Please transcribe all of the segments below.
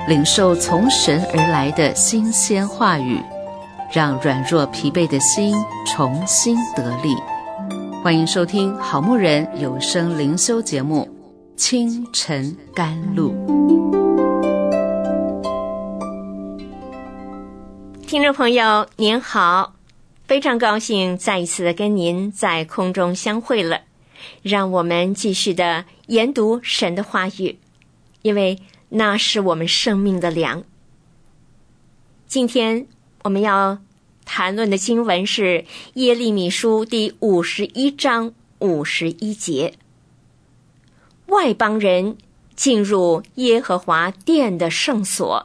领受从神而来的新鲜话语，让软弱疲惫的心重新得力。欢迎收听好牧人有声灵修节目《清晨甘露》。 听众朋友您好，非常高兴再一次的跟您在空中相会了。让我们继续的研读神的话语，因为那是我们生命的粮。今天我们要谈论的经文是耶利米书第51章51节，外邦人进入耶和华殿的圣所。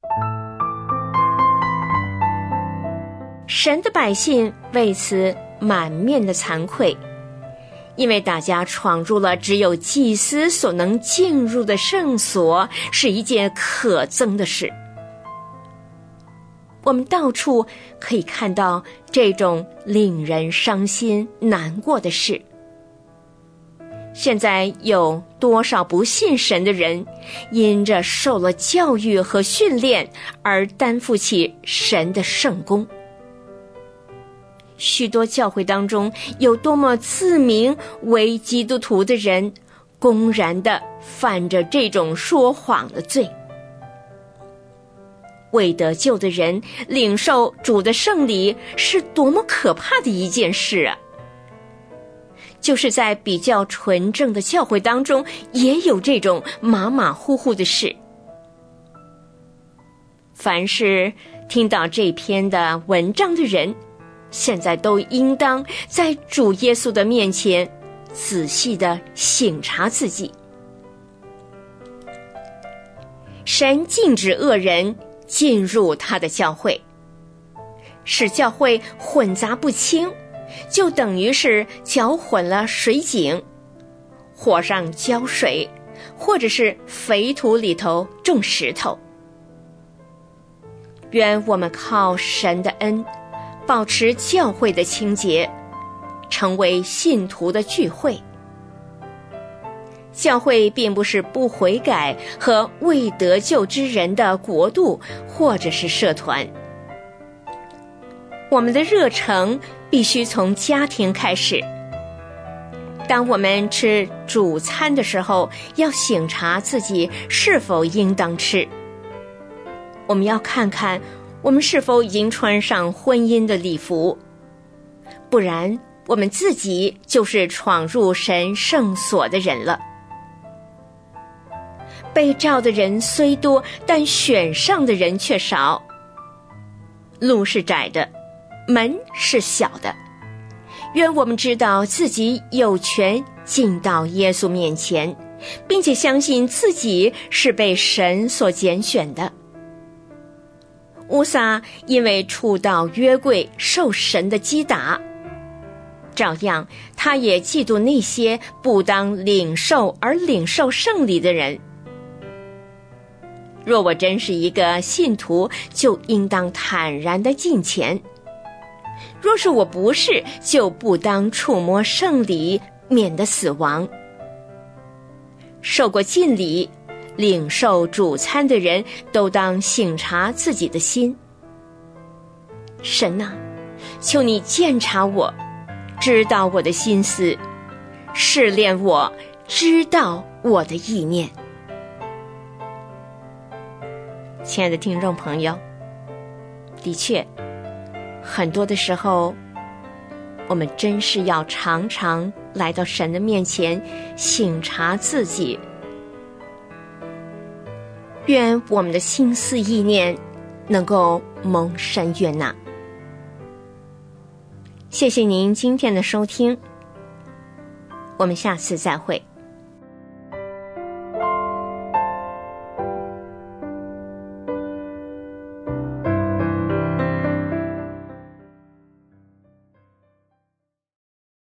神的百姓为此满面的惭愧，因为大家闯入了只有祭司所能进入的圣所，是一件可憎的事。我们到处可以看到这种令人伤心难过的事。现在有多少不信神的人，因着受了教育和训练而担负起神的圣工。许多教会当中有多么自名为基督徒的人，公然地犯着这种说谎的罪。未得救的人领受主的圣礼是多么可怕的一件事啊！就是在比较纯正的教会当中，也有这种马马虎虎的事。凡是听到这篇的文章的人，现在都应当在主耶稣的面前仔细地省察自己。神禁止恶人进入他的教会，使教会混杂不清，就等于是搅混了水井，火上浇水，或者是肥土里头种石头。愿我们靠神的恩保持教会的清洁，成为信徒的聚会。教会并不是不悔改和未得救之人的国度或者是社团。我们的热诚必须从家庭开始。当我们吃主餐的时候，要省察自己是否应当吃。我们要看看我们是否已经穿上婚姻的礼服，不然我们自己就是闯入神圣所的人了。被召的人虽多，但选上的人却少。路是窄的，门是小的。愿我们知道自己有权进到耶稣面前，并且相信自己是被神所拣选的。乌撒因为触到约柜受神的击打，照样他也嫉妒那些不当领受而领受圣礼的人。若我真是一个信徒，就应当坦然地进前；若是我不是，就不当触摸圣礼，免得死亡。受过浸礼领受主餐的人都当省察自己的心。神啊，求你鉴察我，知道我的心思，试炼我，知道我的意念。亲爱的听众朋友，的确，很多的时候，我们真是要常常来到神的面前省察自己。愿我们的心思意念能够蒙神悦纳。谢谢您今天的收听，我们下次再会。